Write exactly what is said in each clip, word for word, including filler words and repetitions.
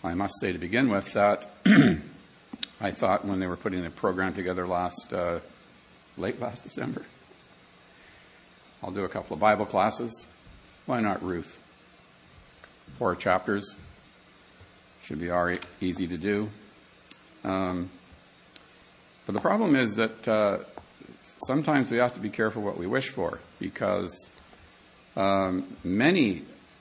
I must say to begin with that I thought when they were putting the program together last, uh, late last December, I'll do a couple of Bible classes. Why not Ruth? Four chapters. Should be all right, easy to do. Um, but the problem is that uh, sometimes we have to be careful what we wish for, because um, many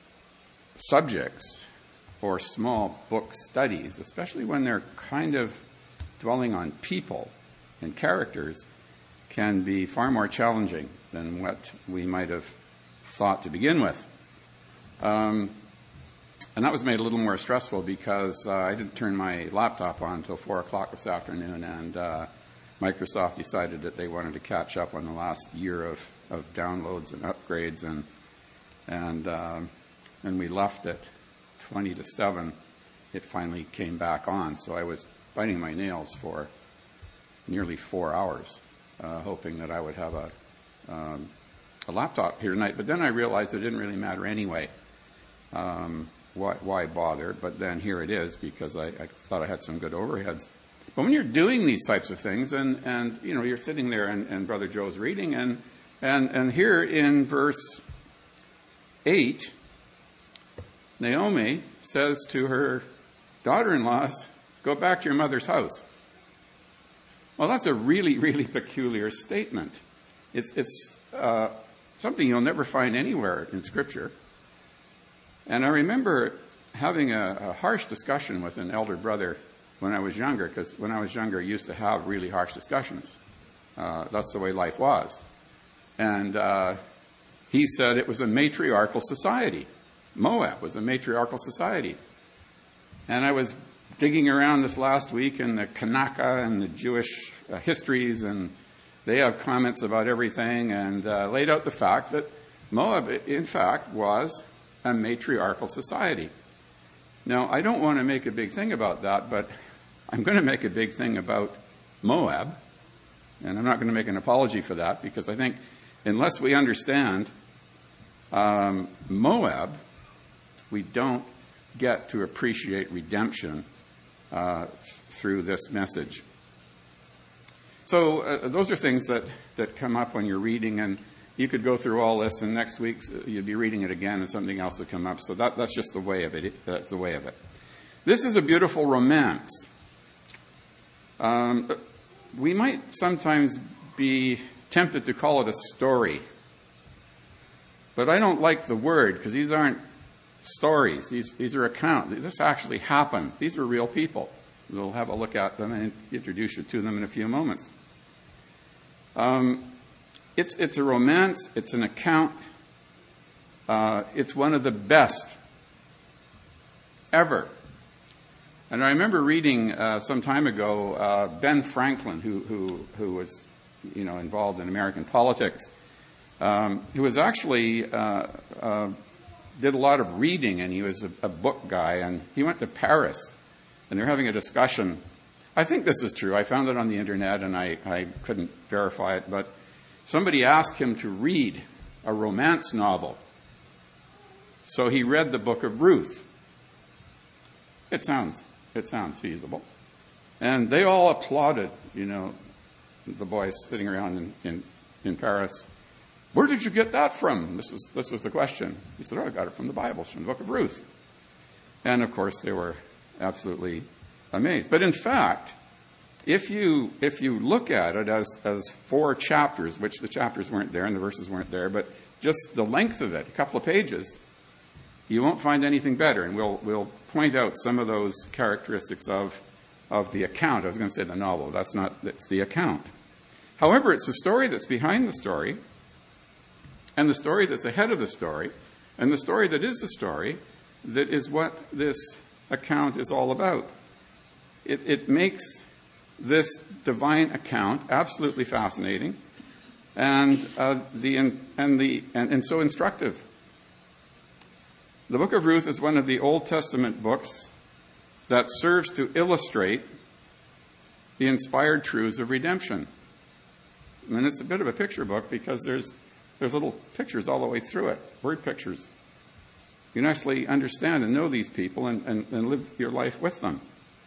subjects or small book studies, especially when they're kind of dwelling on people and characters, can be far more challenging than what we might have thought to begin with. Um, and that was made a little more stressful because uh, I didn't turn my laptop on until four o'clock this afternoon, and uh, Microsoft decided that they wanted to catch up on the last year of, of downloads and upgrades, and and um, and we left at twenty to seven. It finally came back on, so I was biting my nails for nearly four hours, uh, hoping that I would have a um, a laptop here tonight. But then I realized it didn't really matter anyway. Um, why, why bother? But then here it is, because I, I thought I had some good overheads. But when you're doing these types of things, and, and you know, you're sitting there, and, and Brother Joe's reading, and and and here in verse eight, Naomi says to her daughter-in-laws, "Go back to your mother's house." Well, that's a really, really peculiar statement. It's it's uh, something you'll never find anywhere in Scripture. And I remember having a, a harsh discussion with an elder brother when I was younger, because when I was younger, I used to have really harsh discussions. Uh, that's the way life was. And uh, he said it was a matriarchal society. Moab was a matriarchal society. And I was digging around this last week in the Kanaka and the Jewish uh, histories, and they have comments about everything, and uh, laid out the fact that Moab, in fact, was a matriarchal society. Now, I don't want to make a big thing about that, but I'm going to make a big thing about Moab, and I'm not going to make an apology for that, because I think unless we understand um, Moab, we don't get to appreciate redemption uh, through this message. So uh, those are things that, that come up when you're reading, and you could go through all this, and next week you'd be reading it again, and something else would come up. So that, that's just the way of it. That's the way of it. This is a beautiful romance. Um, we might sometimes be tempted to call it a story, but I don't like the word, because these aren't stories. These these are accounts. This actually happened. These are real people. We'll have a look at them and introduce you to them in a few moments. Um, it's it's a romance. It's an account. Uh, it's one of the best ever. And I remember reading uh, some time ago uh, Ben Franklin, who who who was you know involved in American politics, um, who was actually uh, uh, did a lot of reading, and he was a, a book guy, and he went to Paris, and they're having a discussion. I think this is true. I found it on the internet, and I, I couldn't verify it, but somebody asked him to read a romance novel. So he read the book of Ruth. It sounds it sounds feasible. And they all applauded, you know, the boys sitting around in, in, in Paris. "Where did you get that from?" This was this was the question. He said, "Oh, I got it from the Bible, from the book of Ruth." And of course, they were absolutely amazed. But in fact, if you if you look at it as as four chapters, which the chapters weren't there and the verses weren't there, but just the length of it, a couple of pages, you won't find anything better. And we'll we'll point out some of those characteristics of of the account. I was going to say the novel. That's not. It's the account. However, it's the story that's behind the story, and the story that's ahead of the story, and the story that is the story, that is what this account is all about. It, it makes this divine account absolutely fascinating, and uh, the and the and, and so instructive. The book of Ruth is one of the Old Testament books that serves to illustrate the inspired truths of redemption. And it's a bit of a picture book, because there's there's little pictures all the way through it, word pictures. You can actually understand and know these people and, and, and live your life with them.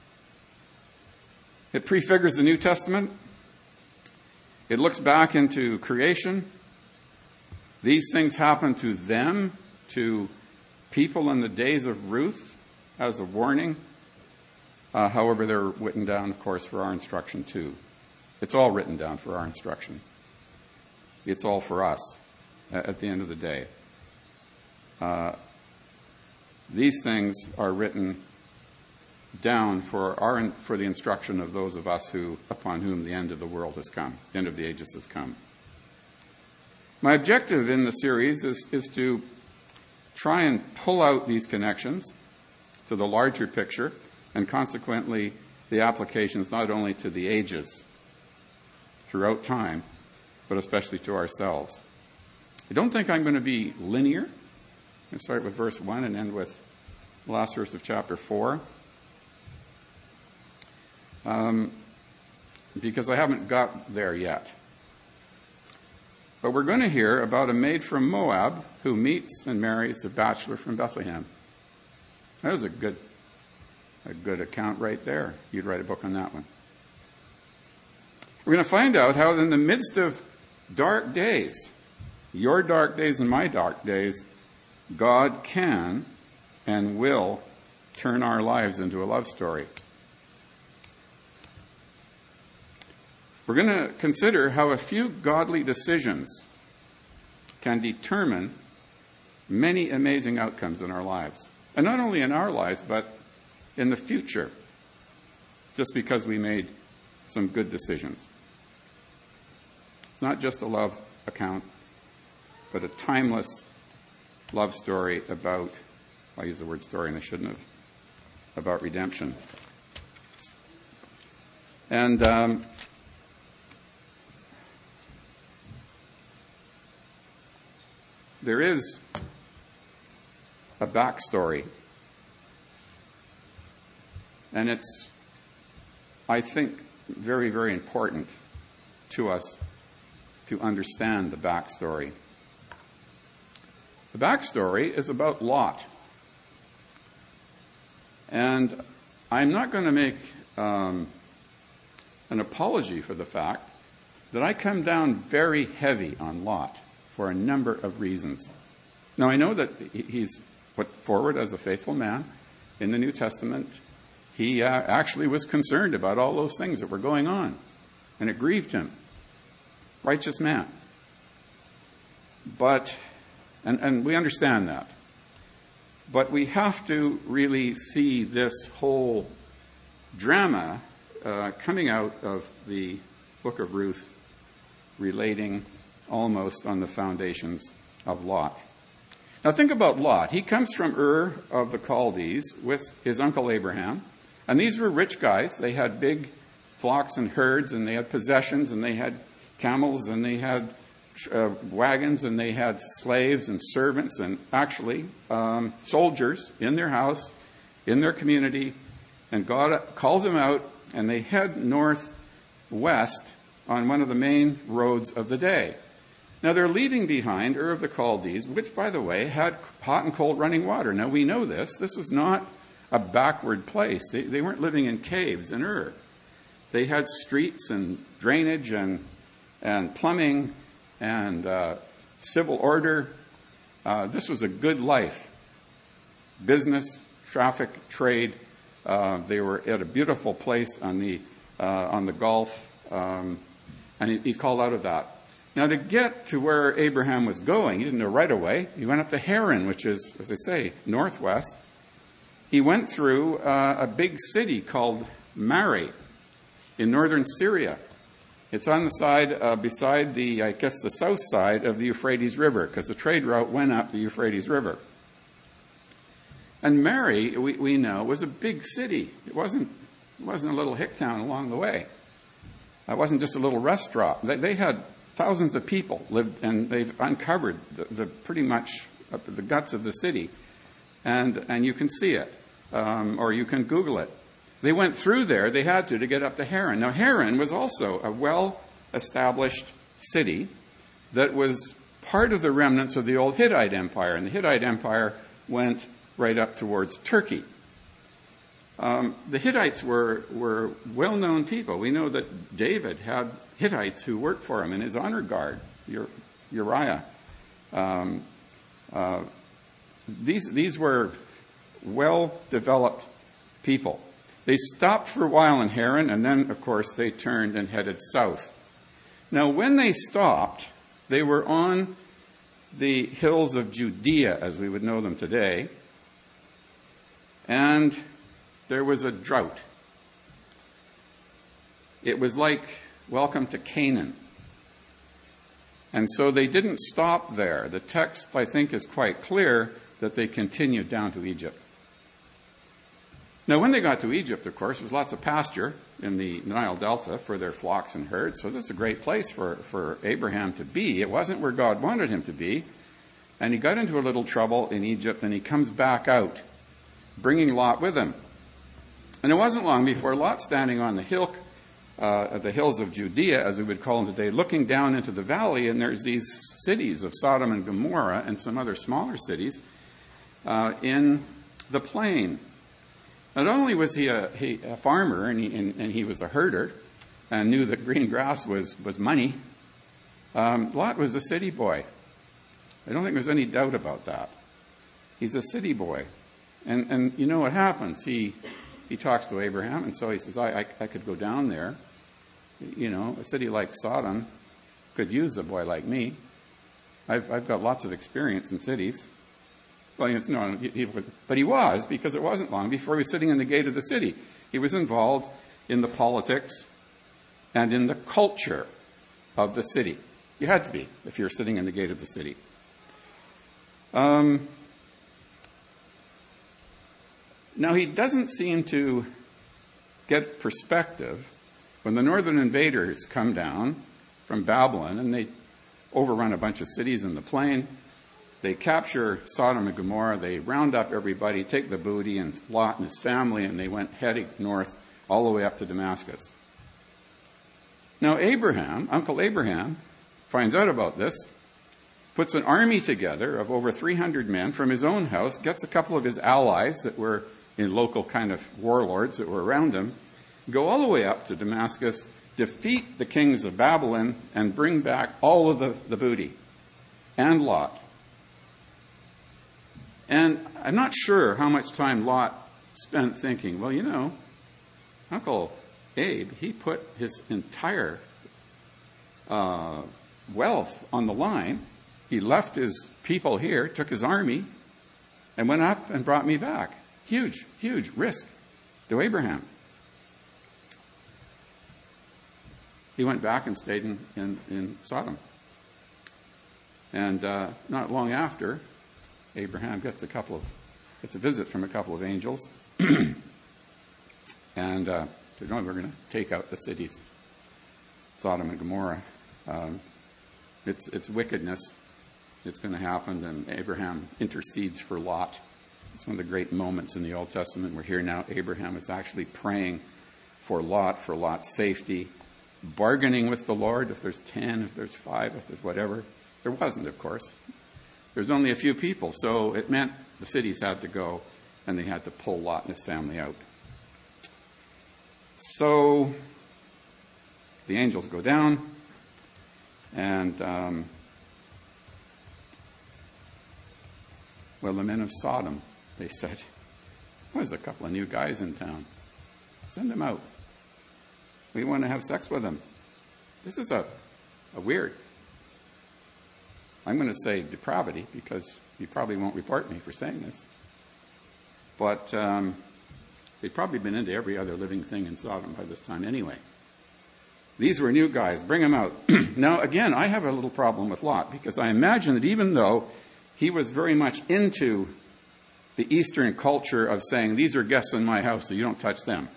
It prefigures the New Testament. It looks back into creation. These things happen to them, to people in the days of Ruth, as a warning. Uh, however, they're written down, of course, for our instruction too. It's all written down for our instruction. It's all for us at the end of the day. Uh, these things are written down for our for the instruction of those of us who upon whom the end of the world has come, the end of the ages has come. My objective in the series is, is to try and pull out these connections to the larger picture and consequently the applications not only to the ages throughout time, but especially to ourselves. I don't think I'm going to be linear. I'm going to start with verse one and end with the last verse of chapter four. Um, because I haven't got there yet. But we're going to hear about a maid from Moab who meets and marries a bachelor from Bethlehem. That was a good, a good account right there. You'd write a book on that one. We're going to find out how in the midst of dark days, your dark days and my dark days, God can and will turn our lives into a love story. We're going to consider how a few godly decisions can determine many amazing outcomes in our lives. And not only in our lives, but in the future, just because we made some good decisions. It's not just a love account, but a timeless love story about, I use the word story and I shouldn't have, about redemption. And um, there is a backstory. And it's, I think, very, very important to us to understand the backstory. The backstory is about Lot. And I'm not going to make um, an apology for the fact that I come down very heavy on Lot for a number of reasons. Now, I know that he's put forward as a faithful man in the New Testament. He uh, actually was concerned about all those things that were going on, and it grieved him. Righteous man. But, and, and we understand that. But we have to really see this whole drama uh, coming out of the book of Ruth relating almost on the foundations of Lot. Now think about Lot. He comes from Ur of the Chaldees with his uncle Abraham. And these were rich guys. They had big flocks and herds, and they had possessions, and they had camels, and they had uh, wagons, and they had slaves and servants, and actually um, soldiers in their house, in their community. And God calls them out, and they head northwest on one of the main roads of the day. Now, they're leaving behind Ur of the Chaldees, which, by the way, had hot and cold running water. Now, we know this. This was not a backward place. They, they weren't living in caves in Ur. They had streets and drainage and, and plumbing and uh, civil order. Uh, this was a good life. Business, traffic, trade. Uh, they were at a beautiful place on the, uh, on the Gulf. Um, and he, he's called out of that. Now, to get to where Abraham was going, he didn't know right away. He went up to Haran, which is, as I say, northwest. He went through uh, a big city called Mari in northern Syria. It's on the side uh, beside the, I guess, the south side of the Euphrates River, because the trade route went up the Euphrates River. And Mari, we, we know, was a big city. It wasn't, it wasn't a little hick town along the way. It wasn't just a little restaurant. They, they had thousands of people lived, and they've uncovered the, the pretty much uh, the guts of the city. And and you can see it, um, or you can Google it. They went through there. They had to to get up to Haran. Now, Haran was also a well-established city that was part of the remnants of the old Hittite Empire. And the Hittite Empire went right up towards Turkey. Um, the Hittites were, were well-known people. We know that David had Hittites who worked for him in his honor guard, Uriah. Um, uh, these, these were well-developed people. They stopped for a while in Haran, and then, of course, they turned and headed south. Now, when they stopped, they were on the hills of Judea, as we would know them today, and there was a drought. It was like welcome to Canaan. And so they didn't stop there. The text, I think, is quite clear that they continued down to Egypt. Now, when they got to Egypt, of course, there was lots of pasture in the Nile Delta for their flocks and herds. So this is a great place for, for Abraham to be. It wasn't where God wanted him to be. And he got into a little trouble in Egypt, and he comes back out, bringing Lot with him. And it wasn't long before Lot, standing on the hill, uh, the hills of Judea, as we would call them today, looking down into the valley, and there's these cities of Sodom and Gomorrah and some other smaller cities uh, in the plain. Not only was he a, he, a farmer and he, and, and he was a herder and knew that green grass was, was money, um, Lot was a city boy. I don't think there's any doubt about that. He's a city boy. And, and you know what happens? He he talks to Abraham, and so he says, I, I, I could go down there. You know, a city like Sodom could use a boy like me. I've, I've got lots of experience in cities. Well, it's no, he, he was, but he was, because it wasn't long before he was sitting in the gate of the city. He was involved in the politics and in the culture of the city. You had to be if you're sitting in the gate of the city. Um, now, he doesn't seem to get perspective when the northern invaders come down from Babylon and they overrun a bunch of cities in the plain. They capture Sodom and Gomorrah. They round up everybody, take the booty and Lot and his family, and they went heading north all the way up to Damascus. Now, Abraham, Uncle Abraham, finds out about this, puts an army together of over three hundred men from his own house, gets a couple of his allies that were in local kind of warlords that were around him, go all the way up to Damascus, defeat the kings of Babylon, and bring back all of the, the booty and Lot. And I'm not sure how much time Lot spent thinking, well, you know, Uncle Abe, he put his entire uh, wealth on the line. He left his people here, took his army, and went up and brought me back. Huge, huge risk to Abraham. He went back and stayed in, in, in Sodom. And uh, not long after, Abraham gets a couple of gets a visit from a couple of angels, and uh, said, "No, we're going to take out the cities, Sodom and Gomorrah. Um, it's it's wickedness. It's going to happen." And Abraham intercedes for Lot. It's one of the great moments in the Old Testament. We're here now. Abraham is actually praying for Lot, for Lot's safety, bargaining with the Lord. If there's ten, if there's five, if there's whatever. There wasn't, of course. There's only a few people, so it meant the cities had to go, and they had to pull Lot and his family out. So the angels go down, and, um, well, the men of Sodom, they said, well, there's a couple of new guys in town. Send them out. We want to have sex with them. This is a, a weird... I'm going to say depravity, because you probably won't report me for saying this. But um, they'd probably been into every other living thing in Sodom by this time anyway. These were new guys. Bring them out. Now, again, I have a little problem with Lot, because I imagine that even though he was very much into the Eastern culture of saying, these are guests in my house, so you don't touch them.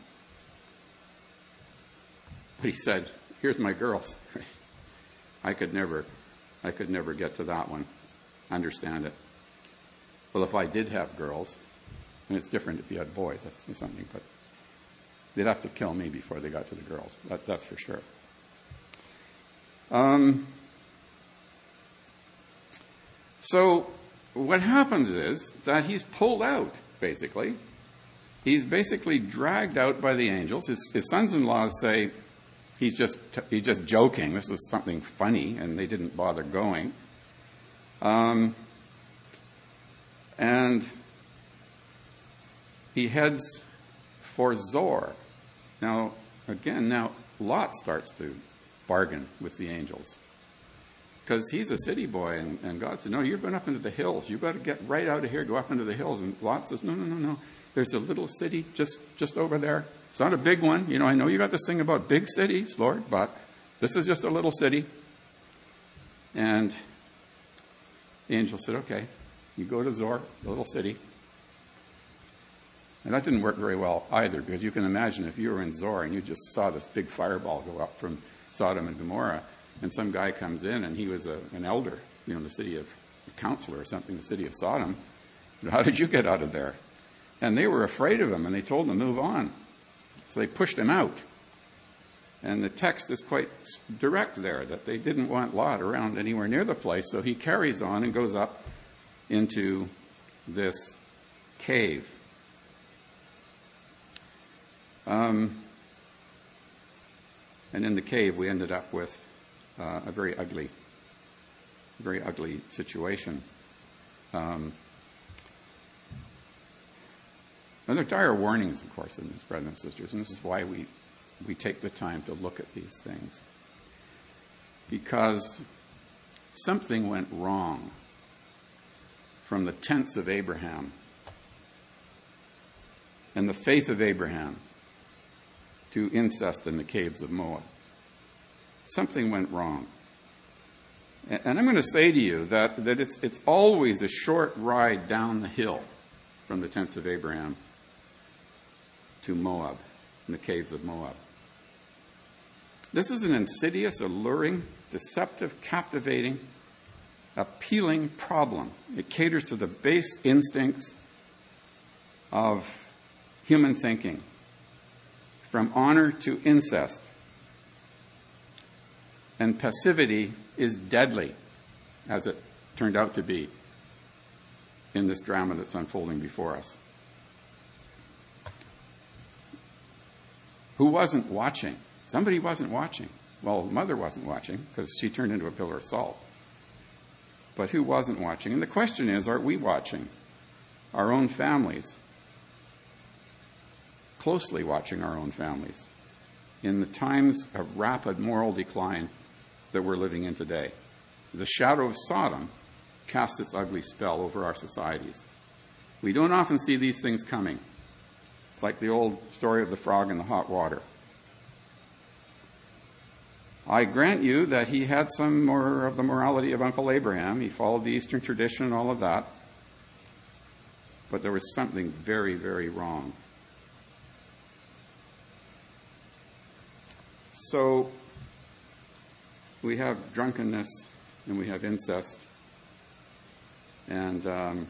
But he said, here's my girls. I could never... I could never get to that one, understand it. Well, if I did have girls, and it's different if you had boys, that's something, but they'd have to kill me before they got to the girls. That, that's for sure. Um, so what happens is that he's pulled out, basically. He's basically dragged out by the angels. His, his sons-in-law say he's just he's just joking. This was something funny, and they didn't bother going. Um, and he heads for Zoar. Now, again, now Lot starts to bargain with the angels. Because he's a city boy, and, and God said, no, you're going up into the hills. You've got to get right out of here, go up into the hills. And Lot says, no, no, no, no. There's a little city just, just over there. It's not a big one. You know, I know you got this thing about big cities, Lord, but this is just a little city. And the angel said, okay, you go to Zoar, the little city. And that didn't work very well either, because you can imagine if you were in Zoar and you just saw this big fireball go up from Sodom and Gomorrah, and some guy comes in and he was a, an elder, you know, in the city of, a counselor or something, the city of Sodom. How did you get out of there? And they were afraid of him, and they told him to move on. So they pushed him out. And the text is quite direct there, that they didn't want Lot around anywhere near the place, so he carries on and goes up into this cave. Um, and in the cave, we ended up with uh, a very ugly, very ugly situation. Um, and there are dire warnings, of course, in this, brothers and sisters, and this is why we, we take the time to look at these things. Because something went wrong from the tents of Abraham and the faith of Abraham to incest in the caves of Moab. Something went wrong. And I'm going to say to you that, that it's, it's always a short ride down the hill from the tents of Abraham to Moab, in the caves of Moab. This is an insidious, alluring, deceptive, captivating, appealing problem. It caters to the base instincts of human thinking, from honor to incest. And passivity is deadly, as it turned out to be in this drama that's unfolding before us. Who wasn't watching? Somebody wasn't watching. Well, mother wasn't watching because she turned into a pillar of salt. But who wasn't watching? And the question is, are we watching? Our own families. Closely watching our own families in the times of rapid moral decline that we're living in today. The shadow of Sodom casts its ugly spell over our societies. We don't often see these things coming. It's like the old story of the frog in the hot water. I grant you that he had some more of the morality of Uncle Abraham. He followed the Eastern tradition and all of that. But there was something very, very wrong. So we have drunkenness and we have incest. And um,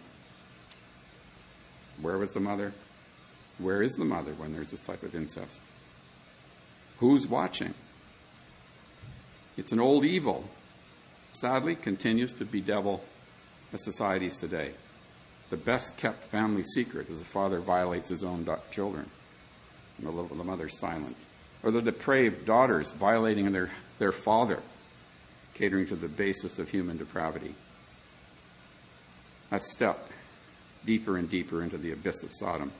where was the mother? Where is the mother when there's this type of incest? Who's watching? It's an old evil. Sadly, continues to bedevil the societies today. The best kept family secret is the father violates his own children, and the, the mother's silent. Or the depraved daughters violating their, their father, catering to the basest of human depravity. A step deeper and deeper into the abyss of Sodom.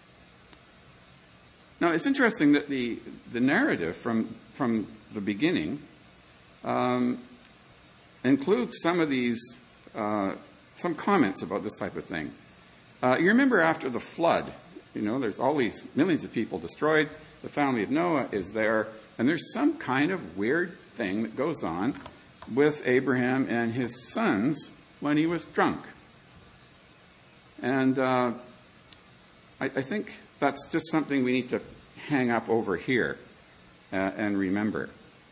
Now, it's interesting that the, the narrative from, from the beginning um, includes some of these, uh, some comments about this type of thing. Uh, you remember after the flood, you know, there's all these millions of people destroyed. The family of Noah is there, and there's some kind of weird thing that goes on with Abraham and his sons when he was drunk. And uh, I, I think that's just something we need to hang up over here uh, and remember.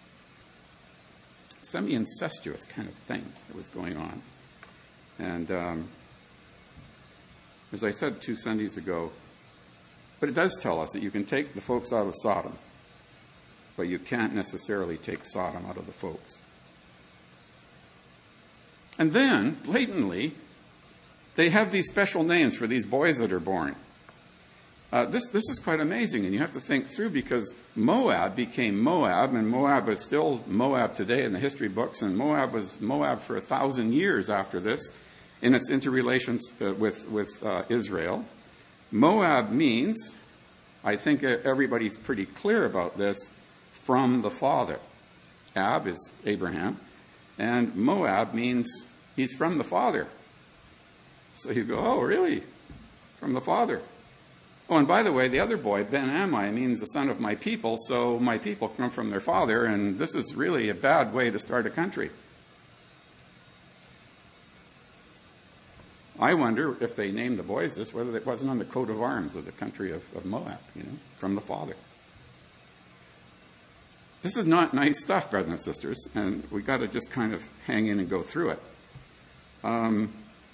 Semi-incestuous kind of thing that was going on. And um, as I said two Sundays ago, but it does tell us that you can take the folks out of Sodom, but you can't necessarily take Sodom out of the folks. And then, blatantly, they have these special names for these boys that are born. Uh, this, this is quite amazing, and you have to think through, because Moab became Moab, and Moab is still Moab today in the history books, and Moab was Moab for a thousand years after this in its interrelations uh, with, with uh, Israel. Moab means, I think everybody's pretty clear about this, from the father. Ab is Abraham, and Moab means he's from the father. So you go, oh, really? From the father. Oh, and by the way, the other boy, Ben-Ammi, means the son of my people, so my people come from their father, and this is really a bad way to start a country. I wonder if they named the boys this, whether it wasn't on the coat of arms of the country of, of Moab, you know, from the father. This is not nice stuff, brothers and sisters, and we've got to just kind of hang in and go through it. Um,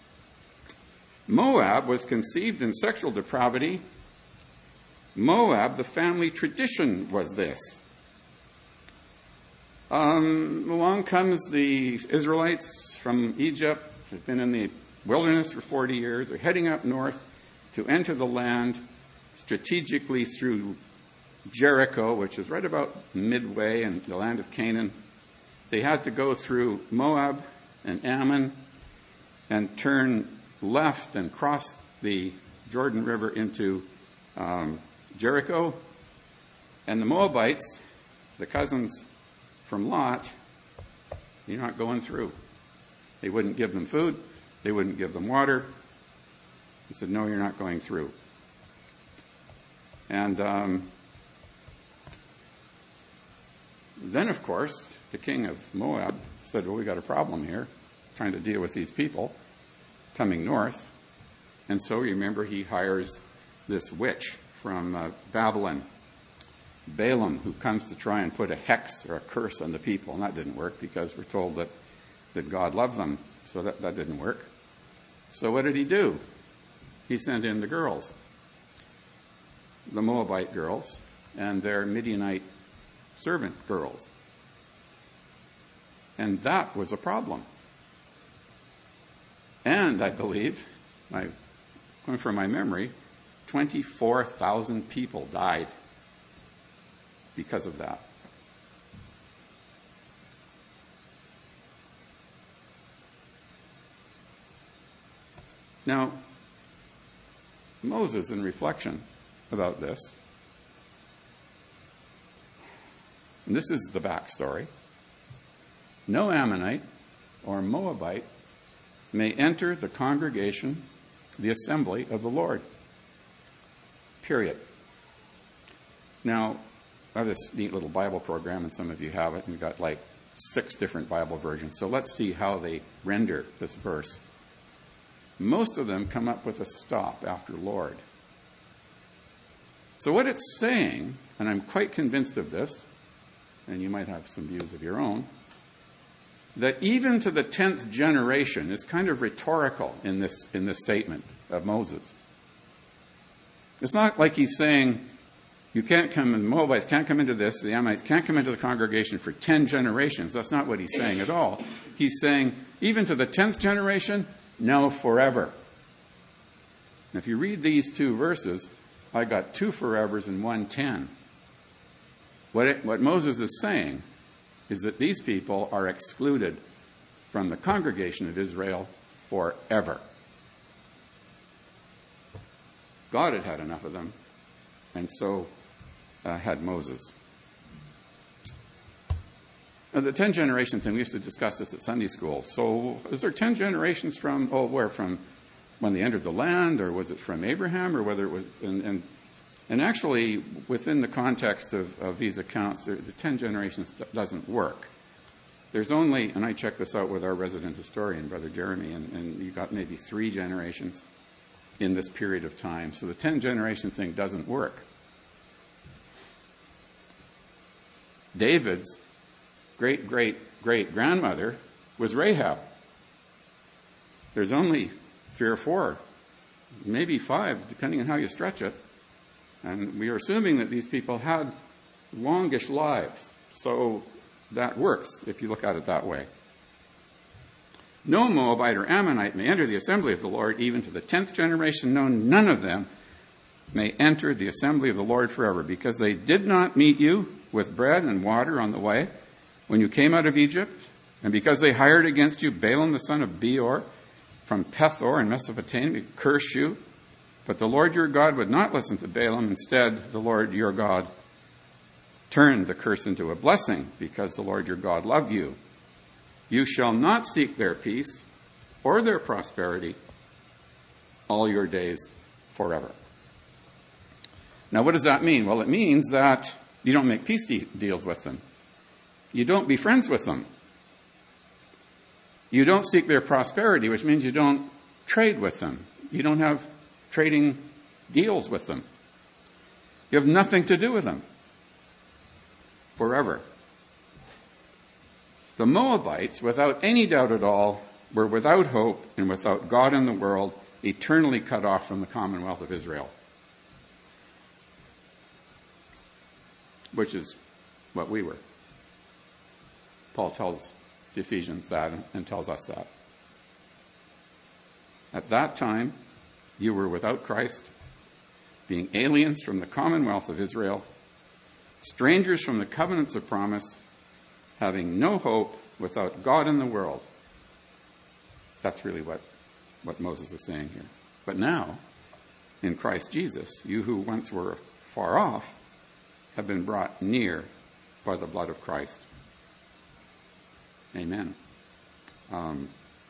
Moab was conceived in sexual depravity. Moab, the family tradition was this. Um, along comes the Israelites from Egypt. They've been in the wilderness for forty years. They're heading up north to enter the land strategically through Jericho, which is right about midway in the land of Canaan. They had to go through Moab and Ammon and turn left and cross the Jordan River into um, Jericho. And the Moabites, the cousins from Lot, you're not going through. They wouldn't give them food. They wouldn't give them water. He said, no, you're not going through. And um, then, of course, the king of Moab said, well, we got a problem here, trying to deal with these people coming north. And so, remember, he hires this witch from uh, Babylon, Balaam, who comes to try and put a hex or a curse on the people. And that didn't work, because we're told that, that God loved them. So that, that didn't work. So what did he do? He sent in the girls, the Moabite girls, and their Midianite servant girls. And that was a problem. And I believe, I, going from my memory, twenty-four thousand people died because of that. Now, Moses, in reflection about this, and this is the backstory, no Ammonite or Moabite may enter the congregation, the assembly of the Lord. Period. Now, I have this neat little Bible program, and some of you have it, and we've got like six different Bible versions. So let's see how they render this verse. Most of them come up with a stop after Lord. So what it's saying, and I'm quite convinced of this, and you might have some views of your own, that even to the tenth generation is kind of rhetorical in this, in this statement of Moses. It's not like he's saying, you can't come, the Moabites can't come into this, the Ammonites can't come into the congregation for ten generations. That's not what he's saying at all. He's saying, even to the tenth generation, no, forever. And if you read these two verses, I got two forevers and one ten. What, it, what Moses is saying is that these people are excluded from the congregation of Israel forever. God had had enough of them, and so uh, had Moses. Now, the ten generation thing, we used to discuss this at Sunday school. So is there ten generations from, oh, where? From when they entered the land, or was it from Abraham, or whether it was, and and, and actually, within the context of, of these accounts, the ten generations doesn't work. There's only, and I checked this out with our resident historian, Brother Jeremy, and, and you got maybe three generations in this period of time. So the ten generation thing doesn't work. David's great, great, great grandmother was Rahab. There's only three or four, maybe five, depending on how you stretch it. And we are assuming that these people had longish lives. So that works if you look at it that way. No Moabite or Ammonite may enter the assembly of the Lord, even to the tenth generation. No, none of them may enter the assembly of the Lord forever, because they did not meet you with bread and water on the way when you came out of Egypt, and because they hired against you Balaam the son of Beor from Pethor in Mesopotamia to curse you. But the Lord your God would not listen to Balaam. Instead, the Lord your God turned the curse into a blessing, because the Lord your God loved you. You shall not seek their peace or their prosperity all your days forever. Now, what does that mean? Well, it means that you don't make peace de- deals with them. You don't be friends with them. You don't seek their prosperity, which means you don't trade with them. You don't have trading deals with them. You have nothing to do with them forever. The Moabites, without any doubt at all, were without hope and without God in the world, eternally cut off from the commonwealth of Israel, which is what we were. Paul tells the Ephesians that and tells us that. At that time, you were without Christ, being aliens from the commonwealth of Israel, strangers from the covenants of promise, having no hope, without God in the world. That's really what, what Moses is saying here. But now, in Christ Jesus, you who once were far off have been brought near by the blood of Christ. Amen. Um,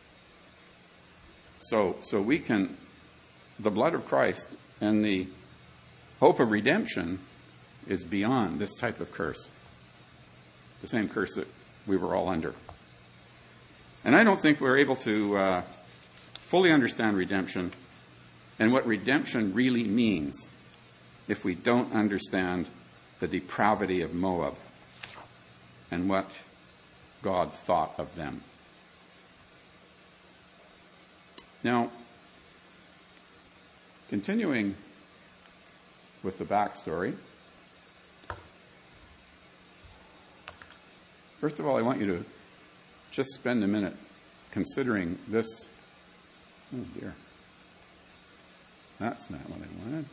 so, so we can, the blood of Christ and the hope of redemption is beyond this type of curse. The same curse that we were all under. And I don't think we're able to uh, fully understand redemption and what redemption really means if we don't understand the depravity of Moab and what God thought of them. Now, continuing with the backstory, first of all, I want you to just spend a minute considering this. Oh dear. That's not what I wanted.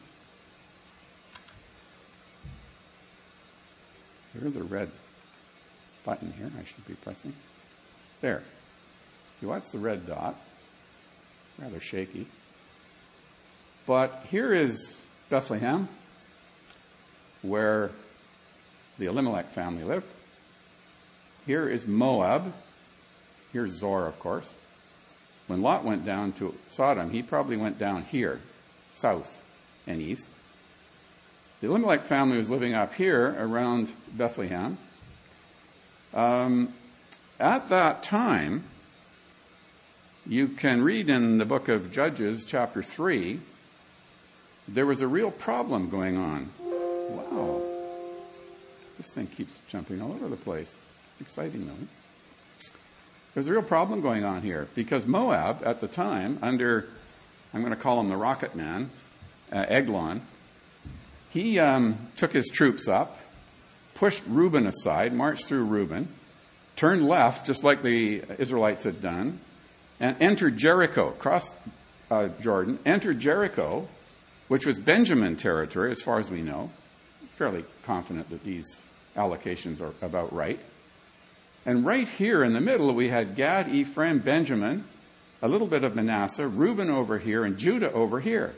There is a red button here I should be pressing. There. You watch the red dot. Rather shaky. But here is Bethlehem, where the Elimelech family lived. Here is Moab. Here's Zoar, of course. When Lot went down to Sodom, he probably went down here, south and east. The Elimelech family was living up here around Bethlehem. Um, at that time, you can read in the book of Judges, chapter three, there was a real problem going on. Wow. This thing keeps jumping all over the place. Exciting, though. There's a real problem going on here because Moab, at the time, under, I'm going to call him the Rocket Man, uh, Eglon, he um, took his troops up, pushed Reuben aside, marched through Reuben, turned left, just like the Israelites had done, and entered Jericho, crossed uh, Jordan, entered Jericho, which was Benjamin territory, as far as we know. Fairly confident that these allocations are about right. And right here in the middle, we had Gad, Ephraim, Benjamin, a little bit of Manasseh, Reuben over here, and Judah over here.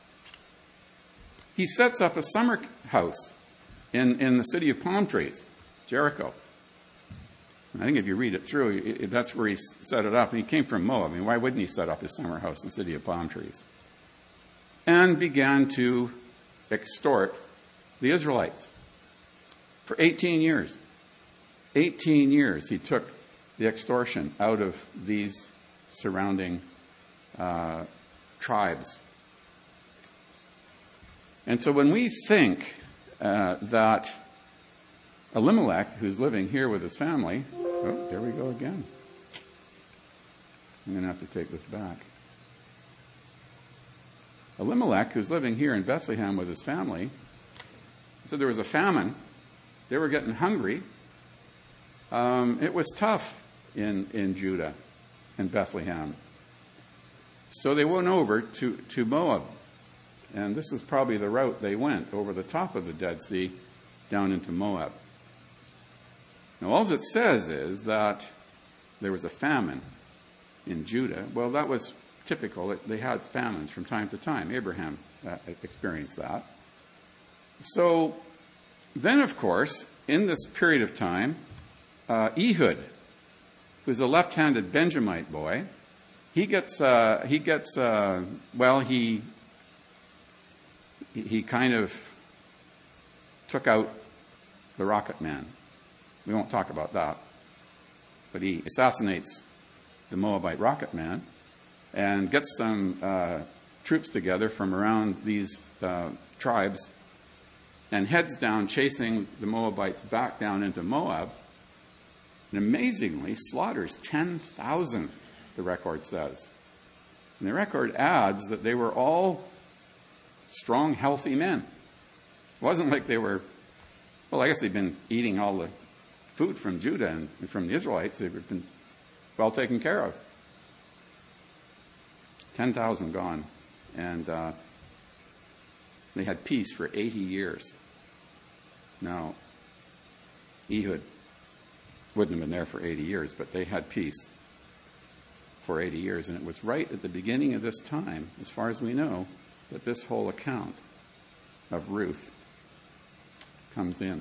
He sets up a summer house in, in the city of palm trees, Jericho. I think if you read it through, it, that's where he set it up. And he came from Moab. I mean, why wouldn't he set up his summer house in the city of palm trees? And began to extort the Israelites for eighteen years. eighteen years he took the extortion out of these surrounding uh, tribes. And so when we think uh, that Elimelech, who's living here with his family, oh, there we go again. I'm going to have to take this back. Elimelech, who's living here in Bethlehem with his family, so there was a famine. They were getting hungry. Um, it was tough in, in Judah. and Bethlehem. So they went over to, to Moab. And this is probably the route they went, over the top of the Dead Sea, down into Moab. Now, all it says is that there was a famine in Judah. Well, that was typical. They had famines from time to time. Abraham uh, experienced that. So then, of course, in this period of time, uh, Ehud, who's a left-handed Benjamite boy, he gets, uh, he gets, uh, well, he, he kind of took out the Rocket Man. We won't talk about that. But he assassinates the Moabite Rocket Man and gets some uh, troops together from around these uh, tribes and heads down chasing the Moabites back down into Moab, and amazingly slaughters ten thousand, the record says. And the record adds that they were all strong, healthy men. It wasn't like they were, well, I guess they'd been eating all the food from Judah and from the Israelites. They've been well taken care of. ten thousand gone. And uh, they had peace for eighty years. Now, Ehud wouldn't have been there for eighty years, but they had peace for eighty years. And it was right at the beginning of this time, as far as we know, that this whole account of Ruth comes in.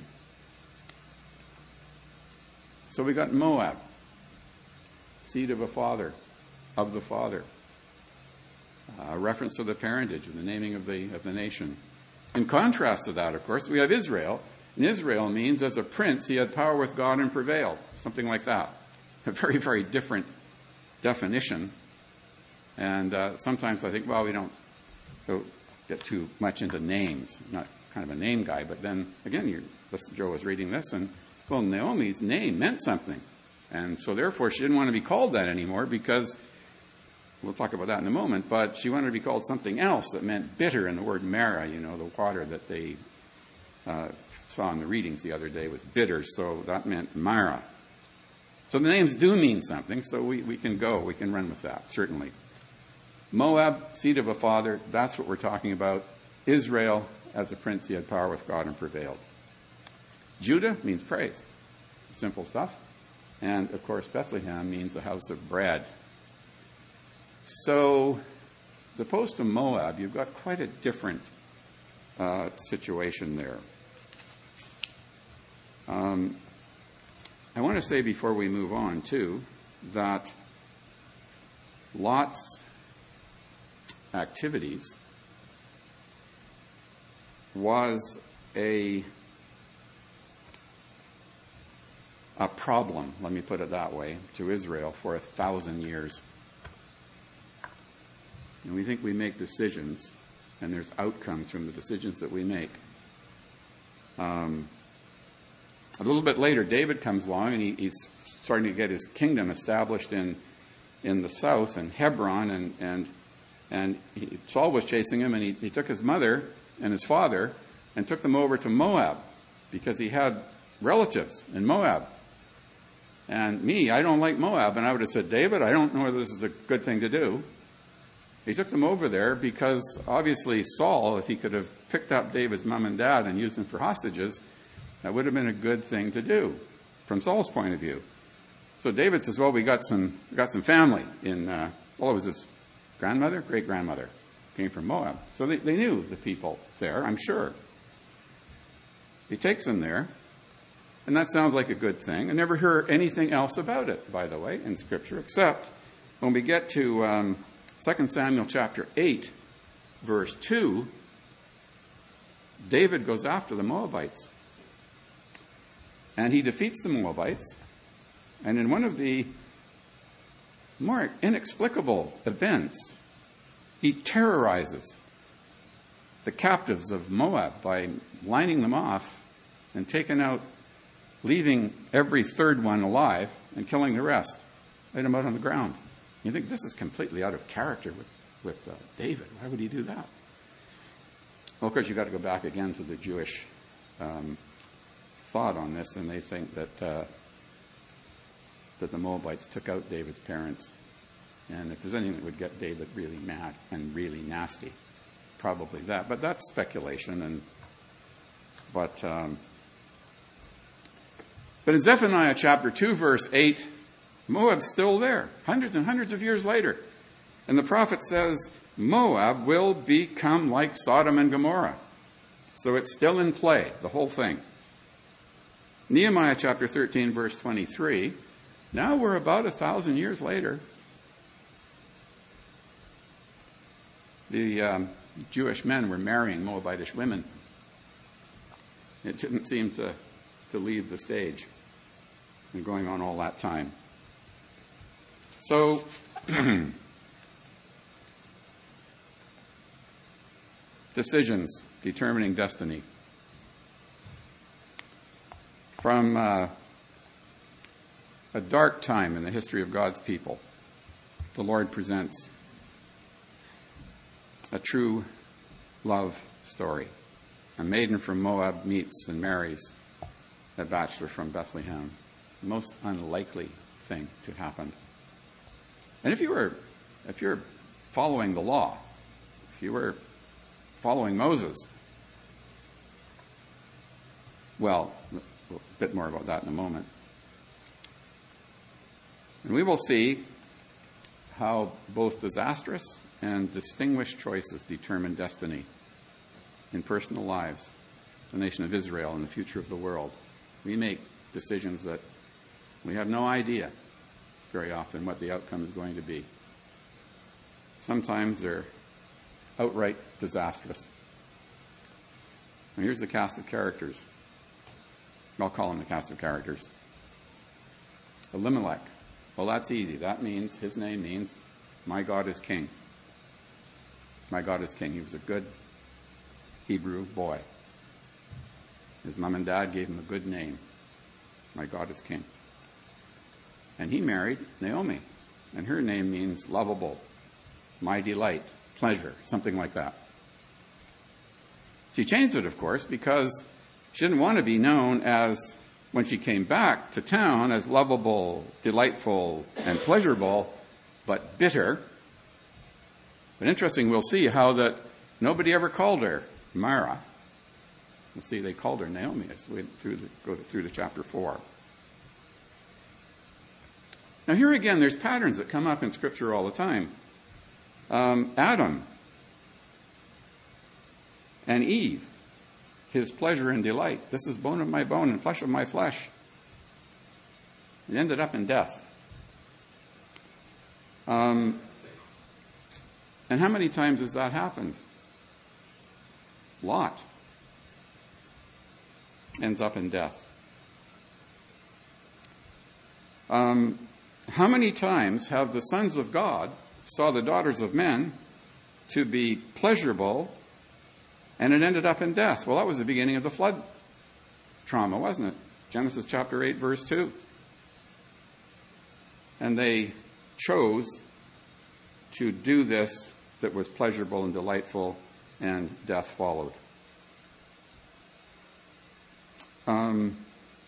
So we got Moab, seed of a father, of the father. A reference to the parentage and the naming of the of the nation. In contrast to that, of course, we have Israel. And Israel means, as a prince, he had power with God and prevailed. Something like that. A very, very different definition. And uh, sometimes I think, well, we don't go get too much into names. I'm not kind of a name guy. But then, again, you're, Joe was reading this, and, well, Naomi's name meant something. And so, therefore, she didn't want to be called that anymore because, we'll talk about that in a moment, but she wanted to be called something else that meant bitter, and the word Mara, you know, the water that they uh, saw in the readings the other day was bitter, so that meant Mara. So the names do mean something, so we, we can go, we can run with that, certainly. Moab, seed of a father, that's what we're talking about. Israel, as a prince, he had power with God and prevailed. Judah means praise. Simple stuff. And, of course, Bethlehem means a house of bread. So, as opposed to Moab, you've got quite a different uh, situation there. Um, I want to say before we move on, too, that Lot's activities was a a problem, let me put it that way, to Israel for a thousand years. And we think we make decisions, and there's outcomes from the decisions that we make. Um, a little bit later, David comes along, and he, he's starting to get his kingdom established in in the south, in Hebron, and and and he, Saul was chasing him, and he, he took his mother and his father and took them over to Moab because he had relatives in Moab. And me, I don't like Moab, and I would have said, David, I don't know whether this is a good thing to do. He took them over there because obviously Saul, if he could have picked up David's mom and dad and used them for hostages, that would have been a good thing to do from Saul's point of view. So David says, well, we got some we got some family in, uh, well, it was his grandmother, great-grandmother, came from Moab. So they, they knew the people there, I'm sure. He takes them there, and that sounds like a good thing. I never hear anything else about it, by the way, in Scripture, except when we get to um, Second Samuel chapter eight, verse two, David goes after the Moabites. And he defeats the Moabites. And in one of the more inexplicable events, he terrorizes the captives of Moab by lining them off and taking out, leaving every third one alive and killing the rest. Laid them out on the ground. You think this is completely out of character with, with uh, David. Why would he do that? Well, of course, you've got to go back again to the Jewish um, thought on this, and they think that uh, that the Moabites took out David's parents And if there's anything that would get David really mad and really nasty, probably that. But that's speculation. And but um, but in Zephaniah chapter two, verse eight, Moab's still there, hundreds and hundreds of years later. And the prophet says, Moab will become like Sodom and Gomorrah. So it's still in play, the whole thing. Nehemiah chapter thirteen, verse twenty-three, now we're about a thousand years later. The um, Jewish men were marrying Moabitish women. It didn't seem to, to leave the stage, and going on all that time. So, decisions determining destiny. From uh, a dark time in the history of God's people, the Lord presents a true love story. A maiden from Moab meets and marries a bachelor from Bethlehem. The most unlikely thing to happen. And if you were, if you're following the law, if you were following Moses, well, a bit more about that in a moment. And we will see how both disastrous and distinguished choices determine destiny in personal lives, the nation of Israel, and the future of the world. We make decisions that we have no idea very often what the outcome is going to be. Sometimes they're outright disastrous. And here's the cast of characters. I'll call them the cast of characters. Elimelech. Well, that's easy. That means, his name means, my God is king. My God is king. He was a good Hebrew boy. His mom and dad gave him a good name. My God is king. And he married Naomi. And her name means lovable, my delight, pleasure, something like that. She changed it, of course, because she didn't want to be known as, when she came back to town, as lovable, delightful, and pleasurable, but bitter. But interesting, we'll see how that nobody ever called her Mara. We'll see they called her Naomi as we through the, go through to chapter four. Now here again, there's patterns that come up in Scripture all the time. Um, Adam and Eve, his pleasure and delight. This is bone of my bone and flesh of my flesh. It ended up in death. Um, and how many times has that happened? Lot ends up in death. Um, how many times have the sons of God saw the daughters of men to be pleasurable, and it ended up in death? Well, that was the beginning of the flood trauma, wasn't it? Genesis chapter eight, verse two. And they chose to do this that was pleasurable and delightful, and death followed. Um,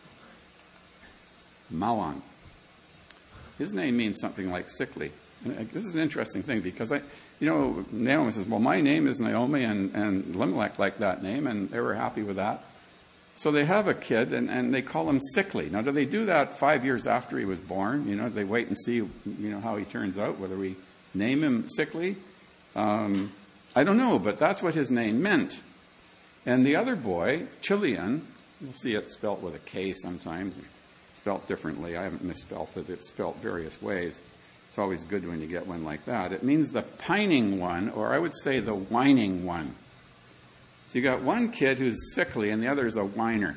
Mahlon. His name means something like sickly. And this is an interesting thing because, I, you know, Naomi says, well, my name is Naomi, and, and Elimelech liked that name, and they were happy with that. So they have a kid, and, and they call him sickly. Now, do they do that five years after he was born? You know, they wait and see, you know, how he turns out, whether we name him sickly. Um, I don't know, but that's what his name meant. And the other boy, Chilion, you'll see it spelt with a K sometimes, spelt differently. I haven't misspelt it. It's spelt various ways. It's always good when you get one like that. It means the pining one, or I would say the whining one. So you got one kid who's sickly and the other is a whiner.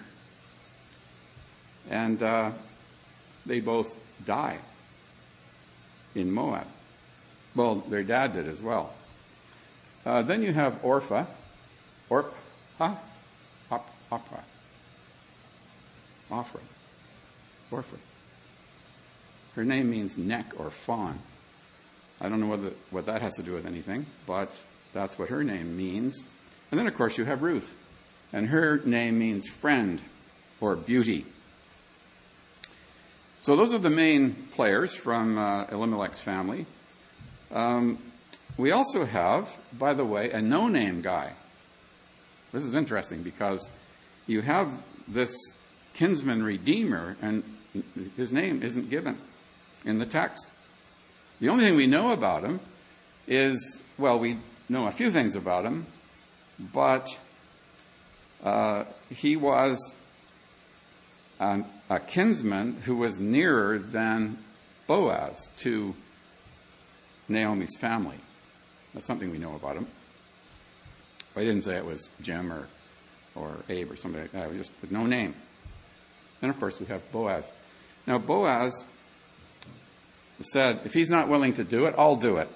And uh, they both die in Moab. Well, their dad did as well. Uh, then you have Orpha. Orpha? Op, opera. Ophrah. Orpha. Her name means neck or fawn. I don't know whether, what that has to do with anything, but that's what her name means. And then, of course, you have Ruth. And her name means friend or beauty. So those are the main players from uh, Elimelech's family. Um, we also have, by the way, a no-name guy. This is interesting because you have this kinsman redeemer, and his name isn't given in the text. The only thing we know about him is, well, we know a few things about him, but uh, he was an, a kinsman who was nearer than Boaz to Naomi's family. That's something we know about him. I didn't say it was Jim or, or Abe or somebody like that. It was just with no name. Then, of course, we have Boaz. Now, Boaz said, if he's not willing to do it, I'll do it.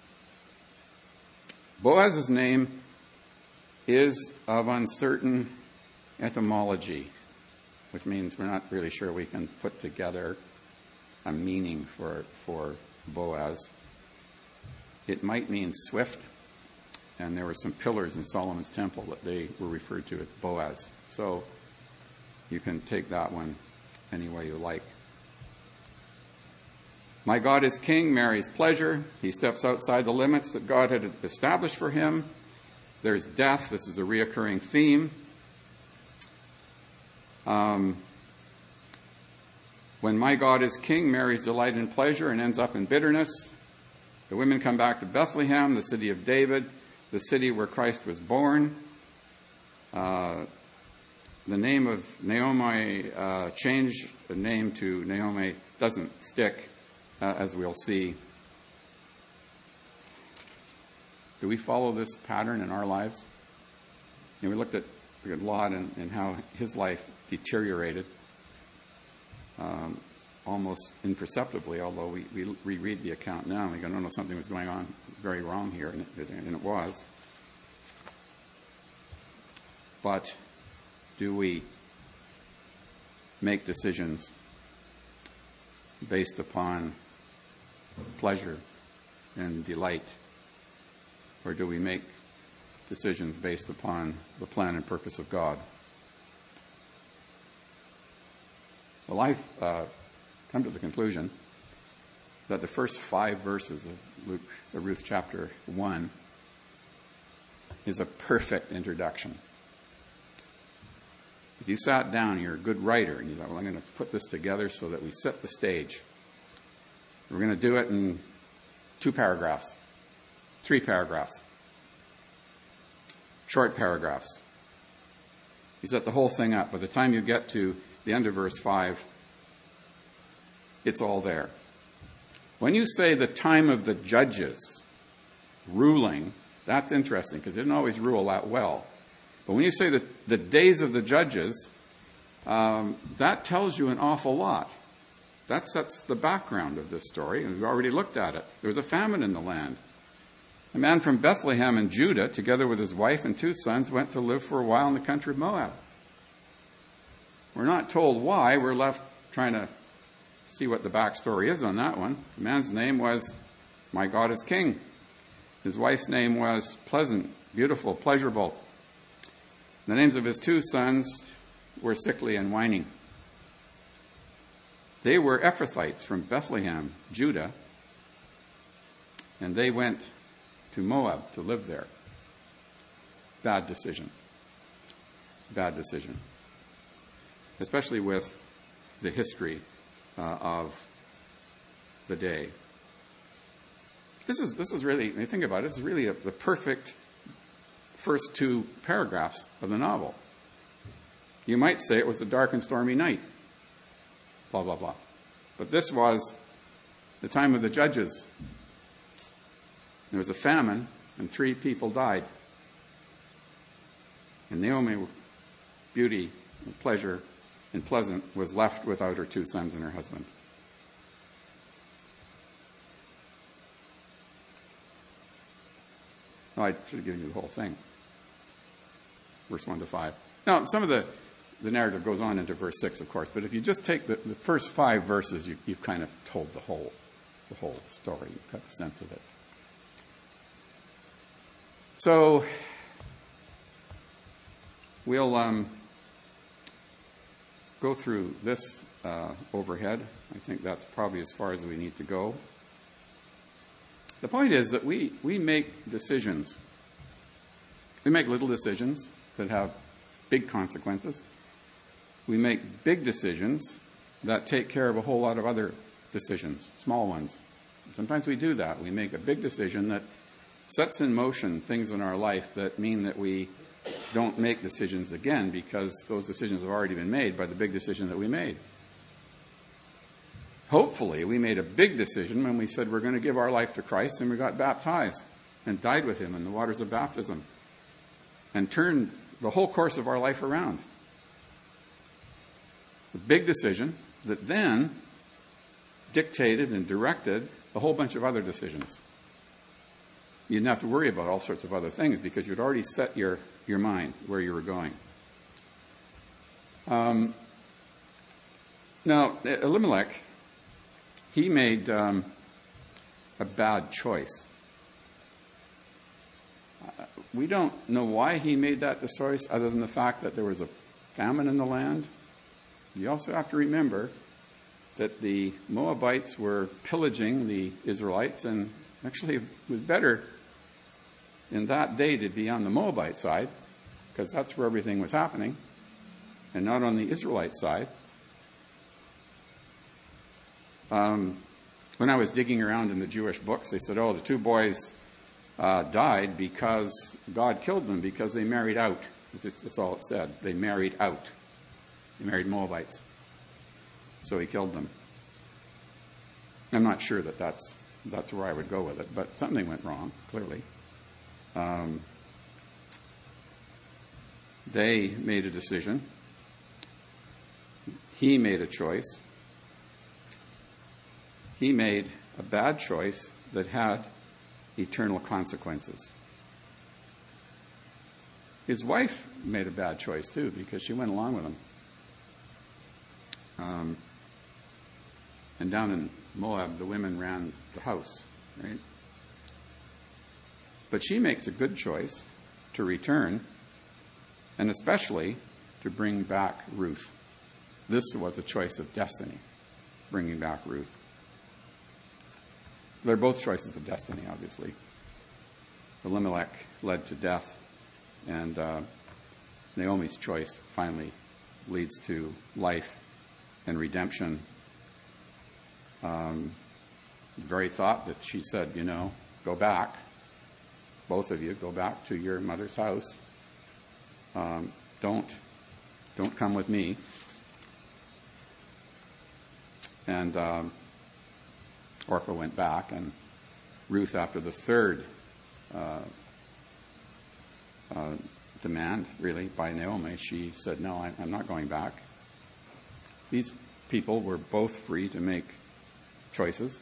Boaz's name is of uncertain etymology, which means we're not really sure we can put together a meaning for, for Boaz. It might mean swift, and there were some pillars in Solomon's temple that they were referred to as Boaz. So you can take that one any way you like. My God is king, Mary's pleasure. He steps outside the limits that God had established for him. There's death. This is a reoccurring theme. Um, when my God is king, Mary's delight in pleasure and ends up in bitterness. The women come back to Bethlehem, the city of David, the city where Christ was born. Uh, the name of Naomi uh, changed the name to Naomi doesn't stick, uh, as we'll see. Do we follow this pattern in our lives? You know, we looked at, looked at Lot and, and how his life deteriorated um, almost imperceptibly, although we, we reread the account now and we go, no, no, something was going on very wrong here, and it, and it was. But do we make decisions based upon pleasure and delight? Or do we make decisions based upon the plan and purpose of God? Well, I've uh, come to the conclusion that the first five verses of Luke, uh, Ruth chapter one is a perfect introduction. If you sat down, you're a good writer, and you thought, well, I'm going to put this together so that we set the stage. We're going to do it in two paragraphs, three paragraphs, short paragraphs. You set the whole thing up. By the time you get to the end of verse five, it's all there. When you say the time of the judges ruling, that's interesting because they didn't always rule that well. But when you say the, the days of the judges, um, that tells you an awful lot. That sets the background of this story, and we've already looked at it. There was a famine in the land. A man from Bethlehem in Judah, together with his wife and two sons, went to live for a while in the country of Moab. We're not told why. We're left trying to see what the backstory is on that one. The man's name was My God is King. His wife's name was Pleasant, beautiful, pleasurable. The names of his two sons were Sickly and Whining. They were Ephrathites from Bethlehem, Judah, and they went to Moab to live there. Bad decision. Bad decision. Especially with the history uh, of the day. This is this is really, when you think about it, this is really a, the perfect first two paragraphs of the novel. You might say it was a dark and stormy night. Blah, blah, blah. But this was the time of the judges. There was a famine, and three people died. And Naomi, beauty and pleasure and pleasant, was left without her two sons and her husband. Oh, I should have given you the whole thing. Verse one to five. Now, some of the, the narrative goes on into verse six, of course, but if you just take the, the first five verses, you, you've kind of told the whole, the whole story. You've got the sense of it. So, we'll um, go through this uh, overhead. I think that's probably as far as we need to go. the point is that we, we make decisions. We make little decisions that have big consequences. We make big decisions that take care of a whole lot of other decisions, small ones. Sometimes we do that. We make a big decision that sets in motion things in our life that mean that we don't make decisions again because those decisions have already been made by the big decision that we made. Hopefully, we made a big decision when we said we're going to give our life to Christ and we got baptized and died with him in the waters of baptism and turned the whole course of our life around. A big decision that then dictated and directed a whole bunch of other decisions. You didn't have to worry about all sorts of other things because you'd already set your, your mind where you were going. Um, now, Elimelech, he made um, a bad choice. Uh, we don't know why he made that choice other than the fact that there was a famine in the land. You also have to remember that the Moabites were pillaging the Israelites, and actually it was better in that day to be on the Moabite side, because that's where everything was happening, and not on the Israelite side. Um, when I was digging around in the Jewish books, they said, oh, the two boys uh, died because God killed them because they married out. That's, that's all it said. They married out. They married Moabites. So he killed them. I'm not sure that that's, that's where I would go with it, but something went wrong, clearly. Um, they made a decision. He made a choice. He made a bad choice that had eternal consequences. His wife made a bad choice, too, because she went along with him. Um, and down in Moab, the women ran the house, right? But she makes a good choice to return, and especially to bring back Ruth. This was a choice of destiny, bringing back Ruth. They're both choices of destiny, obviously. Elimelech led to death, and uh, Naomi's choice finally leads to life and redemption. Um, the very thought that she said, you know, go back, both of you, go back to your mother's house. Um, don't, don't come with me. And um, Orpah went back, and Ruth, after the third uh, uh, demand, really, by Naomi, she said, no, I, I'm not going back. These people were both free to make choices.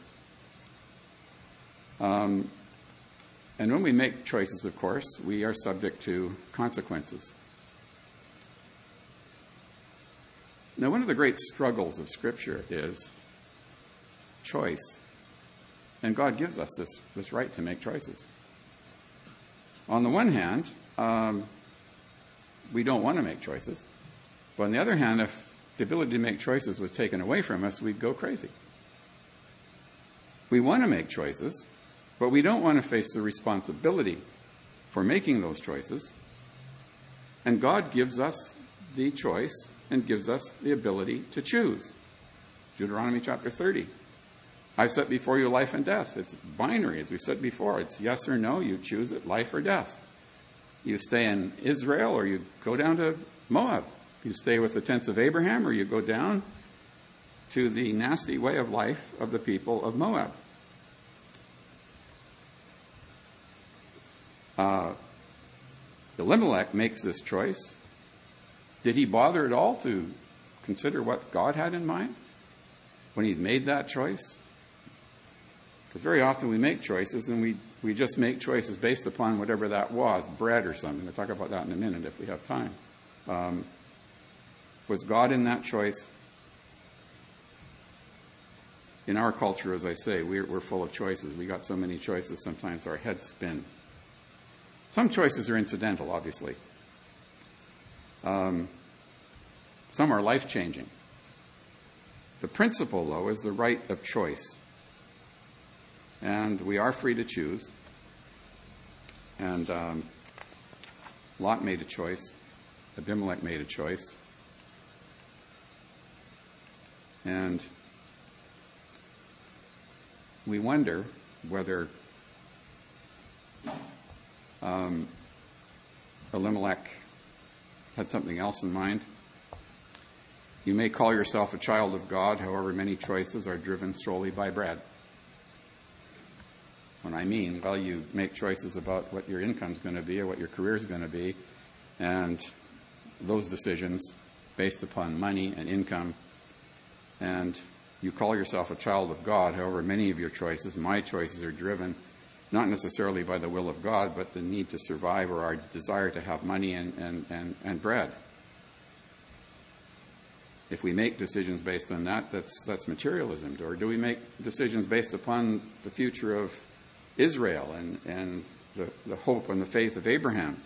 Um, and when we make choices, of course, we are subject to consequences. Now, one of the great struggles of Scripture is choice. And God gives us this, this right to make choices. On the one hand, um, we don't want to make choices. But on the other hand, if the ability to make choices was taken away from us, we'd go crazy. We want to make choices, but we don't want to face the responsibility for making those choices. And God gives us the choice and gives us the ability to choose. Deuteronomy chapter thirty. I've set before you life and death. It's binary, as we said before. It's yes or no. You choose it, life or death. You stay in Israel or you go down to Moab. You stay with the tents of Abraham or you go down to the nasty way of life of the people of Moab. Uh, Elimelech makes this choice. Did he bother at all to consider what God had in mind when he made that choice? Because very often we make choices and we, we just make choices based upon whatever that was, bread or something. We'll talk about that in a minute if we have time. Um, was God in that choice? In our culture, as I say, we're, we're full of choices. We got so many choices, sometimes our heads spin. Some choices are incidental, obviously. Um, some are life-changing. The principle, though, is the right of choice. And we are free to choose. And um, Lot made a choice. Abimelech made a choice. And we wonder whether um, Elimelech had something else in mind. You may call yourself a child of God, however many choices are driven solely by bread. When I mean, well, you make choices about what your income's going to be or what your career's going to be, and those decisions based upon money and income, and you call yourself a child of God, however many of your choices, my choices, are driven not necessarily by the will of God, but the need to survive or our desire to have money and, and, and, and bread. If we make decisions based on that, that's, that's materialism. Or do we make decisions based upon the future of Israel and, and the, the hope and the faith of Abraham?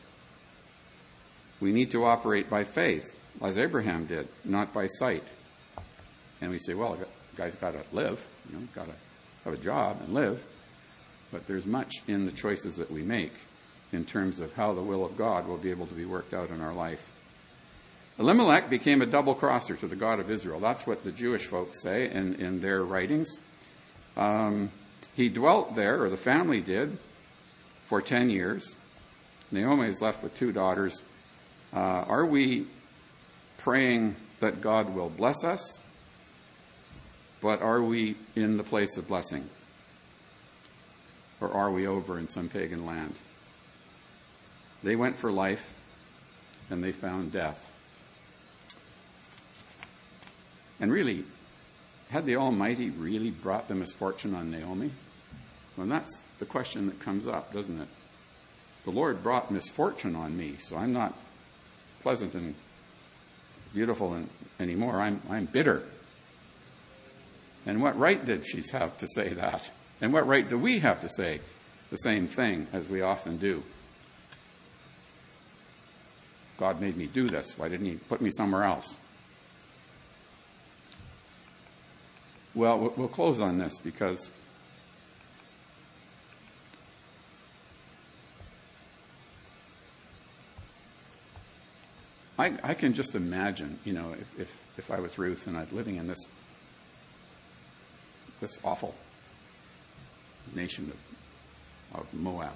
We need to operate by faith, as Abraham did, not by sight. And we say, well, the guy's got to live, you know, got to have a job and live. But there's much in the choices that we make in terms of how the will of God will be able to be worked out in our life. Elimelech became a double-crosser to the God of Israel. That's what the Jewish folks say in, in their writings. Um, he dwelt there, or the family did, for ten years. Naomi is left with two daughters. Uh, are we praying that God will bless us? But are we in the place of blessing? Or are we over in some pagan land? They went for life, and they found death. And really, had the Almighty really brought the misfortune on Naomi? Well, that's the question that comes up, doesn't it? The Lord brought misfortune on me, so I'm not pleasant and beautiful and, anymore. I'm, I'm bitter. And what right did she have to say that? And what right do we have to say the same thing, as we often do? God made me do this. Why didn't he put me somewhere else? Well, we'll close on this because I, I can just imagine, you know, if, if, if I was Ruth and I'm living in this this awful nation of, of Moab.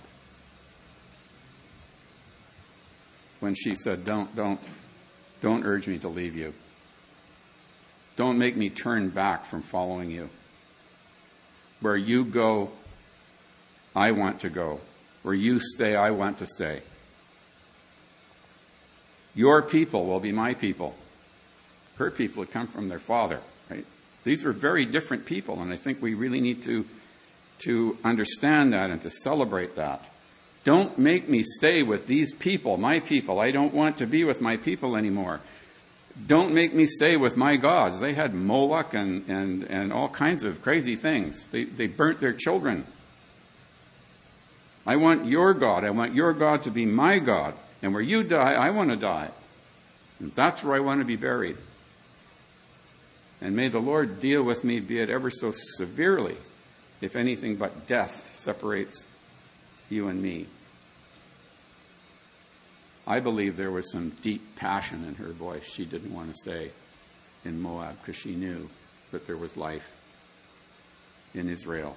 When she said, don't, don't, don't urge me to leave you. Don't make me turn back from following you. Where you go, I want to go. Where you stay, I want to stay. Your people will be my people. Her people had come from their father, right? These were very different people, and I think we really need to, to understand that and to celebrate that. Don't make me stay with these people, my people. I don't want to be with my people anymore. Don't make me stay with my gods. They had Moloch and, and, and all kinds of crazy things. They, they burnt their children. I want your God. I want your God to be my God. And where you die, I want to die. And that's where I want to be buried. And may the Lord deal with me, be it ever so severely, if anything but death separates you and me. I believe there was some deep passion in her voice. She didn't want to stay in Moab because she knew that there was life in Israel.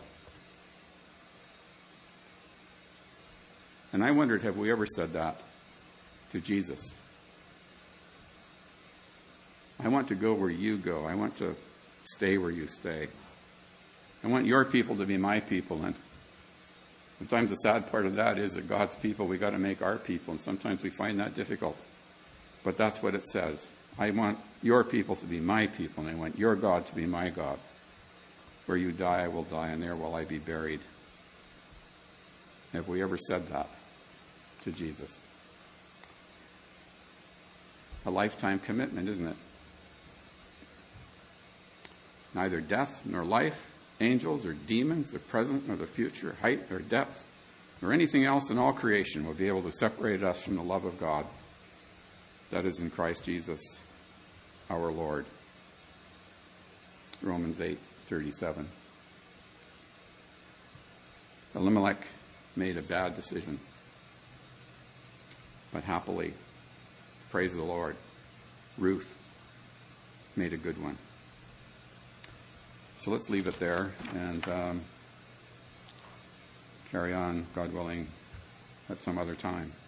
And I wondered, have we ever said that to Jesus? I want to go where you go. I want to stay where you stay. I want your people to be my people. And sometimes the sad part of that is that God's people, we got to make our people. And sometimes we find that difficult. But that's what it says. I want your people to be my people. And I want your God to be my God. Where you die, I will die. And there will I be buried. Have we ever said that to Jesus? A lifetime commitment, isn't it? Neither death nor life, angels or demons, the present nor the future, height or depth, nor anything else in all creation will be able to separate us from the love of God that is in Christ Jesus our Lord. Romans eight thirty-seven. Elimelech made a bad decision. But happily, praise the Lord, Ruth made a good one. So let's leave it there and um, carry on, God willing, at some other time.